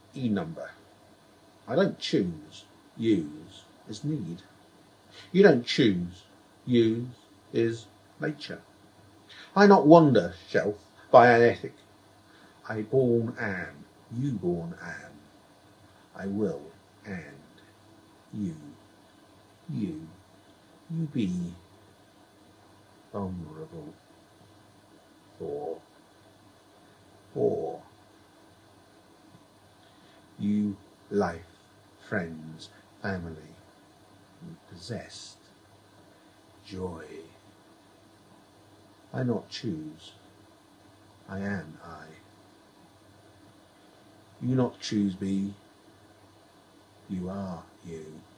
E number. I don't choose, use is need. You don't choose, use is nature. I not wander, shelf, by an ethic. I born am, you born am. I will, and you be vulnerable for you, life, friends, family, possessed, joy. I not choose, I am I. You not choose me, you are you.